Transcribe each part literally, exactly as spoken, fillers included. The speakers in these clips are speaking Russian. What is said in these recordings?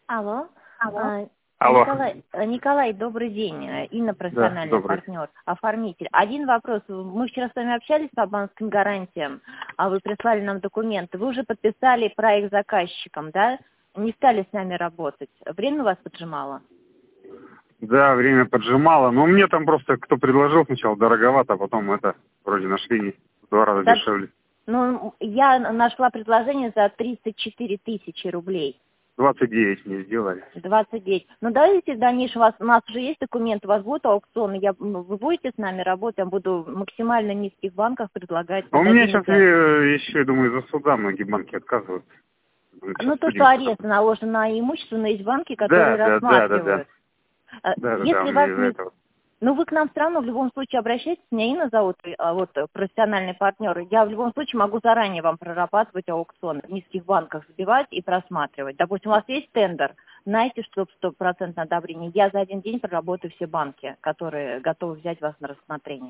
Алло. Алло. А, Алло. Николай, э, Николай, добрый день. Э, Инна, профессиональный Да, добрый. партнер, оформитель. Один вопрос. Мы вчера с вами общались по банковским гарантиям, а вы прислали нам документы. Вы уже подписали проект заказчиком, да? Не стали с нами работать. Время вас поджимало? Да, время поджимало. Но мне там просто кто предложил сначала дороговато, а потом это вроде нашли в два раза Да, дешевле. ну, я нашла предложение за тридцать четыре тысячи рублей. двадцать девять мне сделали. двадцать девять. Ну, давайте в дальнейшем, у вас, у нас уже есть документы, у вас будут аукционы, я, ну, вы будете с нами работать, я буду в максимально низких банках предлагать. А у меня Дадим сейчас за- еще, я думаю, из-за суда многие банки отказывают. Мы Ну, сейчас то, что судимся арест только. наложен на имущество, но есть банки, которые Да, да, да, да, да. рассматривают. А, Да, да, да, у Если меня вас из-за не... этого. Ну, вы к нам все равно в любом случае обращайтесь, меня Инна зовут, а, вот, профессиональный партнер. Я в любом случае могу заранее вам прорабатывать аукционы, в низких банках сбивать и просматривать. Допустим, у вас есть тендер, знаете, что сто процентов одобрение. Я за один день проработаю все банки, которые готовы взять вас на рассмотрение.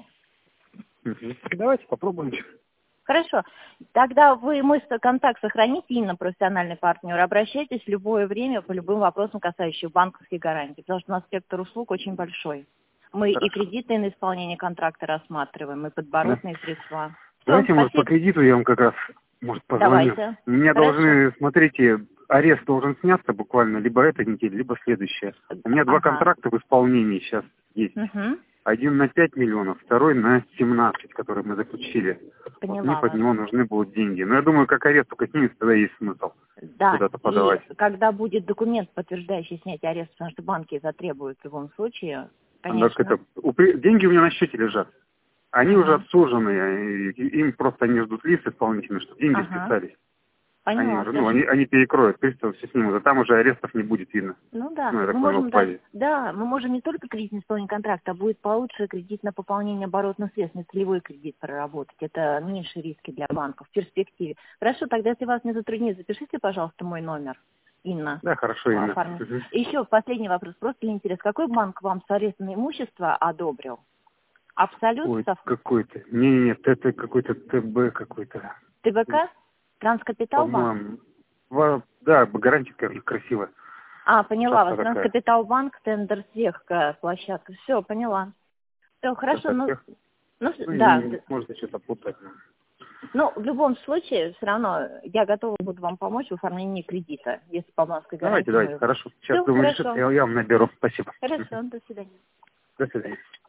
Угу. Давайте попробуем. Хорошо. Тогда вы мой контакт сохраните, Инна, профессиональный партнер. Обращайтесь в любое время по любым вопросам, касающимся банковских гарантий, потому что у нас спектр услуг очень большой. Мы и Хорошо. кредиты на исполнение контракта рассматриваем, и подборотные Да. средства. Всё, Давайте, может, по спасибо. кредиту я вам как раз, может, позвоню. Давайте. У меня Хорошо. должны, смотрите, арест должен сняться буквально либо эта неделя, либо следующая. У меня два Ага. контракта в исполнении сейчас есть. Угу. Один на пять миллионов, второй на семнадцать, который мы заключили. Вот Поняла мне под вас. него нужны будут деньги. Но я думаю, как арест только снимется, тогда есть смысл Да, куда-то и подавать. когда будет документ, подтверждающий снятие ареста, потому что банки затребуют в любом случае, А так конечно. это, упри- деньги у меня на счете лежат. Они Угу. уже отсужены, и- и им просто они ждут лист исполнительный, что деньги Ага. списались. Они Поняла, уже, ну, совершенно. они, они перекроют, приставы все снимут, а там уже арестов не будет видно. Ну да, Ну, я так мы понял, можем в дать, базе. да, мы можем не только кредит на исполнение контракта, а будет получше кредит на пополнение оборотных средств, на целевой кредит проработать. Это меньше риски для банков в перспективе. Хорошо, тогда если вас не затруднит, запишите, пожалуйста, мой номер. Инна. Да, хорошо, Инна. Оформи. Мгм. И еще последний вопрос, просто для интереса. Какой банк вам с арестом имущества одобрил? Абсолют? Ой, Сов- какой-то. Не-не-не, это какой-то ТБ какой-то. ТБК? Транскапитал банк? По-моему. Во- Да, гарантия кра- красивая. А, поняла вас. Шапка такая. Транскапитал банк, тендер всех площадка. Все, поняла. Все, хорошо, Шапка ну, всех. ну, с- Ну, да, не- может, что-то путать. ну, в любом случае, все равно я готова буду вам помочь в оформлении кредита, если по банковской гарантии. Давайте, давайте, мы- хорошо. Сейчас, Всё, думаю, хорошо. решится, я, я вам наберу. Спасибо. Хорошо, до свидания. До свидания.